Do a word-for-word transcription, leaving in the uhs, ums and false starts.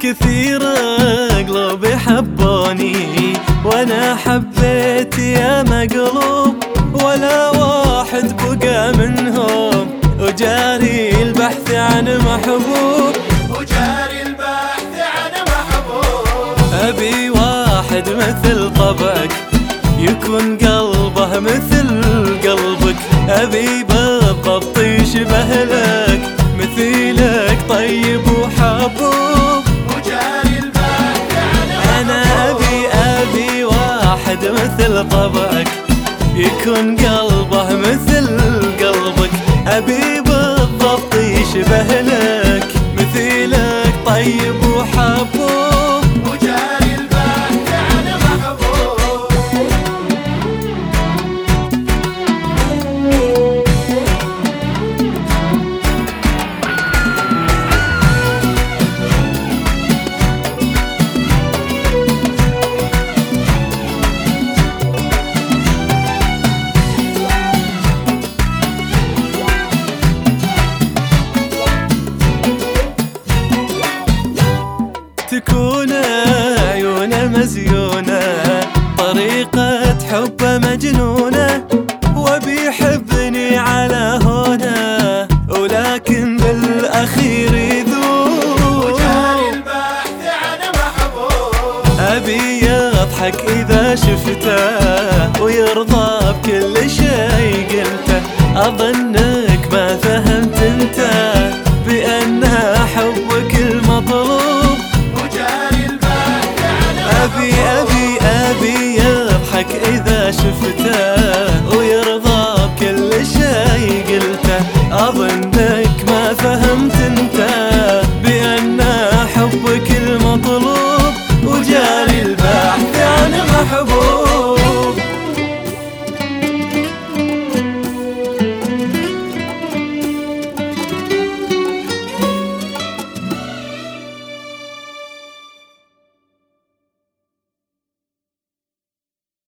كثير قلوبي حبوني وانا حبيت يا مقلوب، ولا واحد بقى منهم وجاري البحث عن محبوب، وجاري البحث عن محبوب. أبي واحد مثل طبعك يكون قلبه مثل قلبك، أبي بالضبط يشبه لك مثيلك طيب وحبوب، وجاري البحث عن محبوب. أنا أبي أبي واحد مثل طبعك يكون قلبه مثل قلبك، أبي بالضبط يشبه لك مثيلك طيب وحبوب، وجاري البحث عن محبوب. تكون عيونه مزيونة طريقة حبه مجنونة، وبيحبني على هونه ولكن بالأخير يذوب، وجاري البحث عن محبوب. أبي يضحك إذا شفته ويرضى بكل شيء قلته، أظنك ما فهمت انت بأن حبك المطلوب، أبي أبي أبي يضحك إذا شفته ويرضى بكل شيء قلته، أظنك ما فهمت انت بأن حبك المطلوب، وجاري البحث عن محبوب.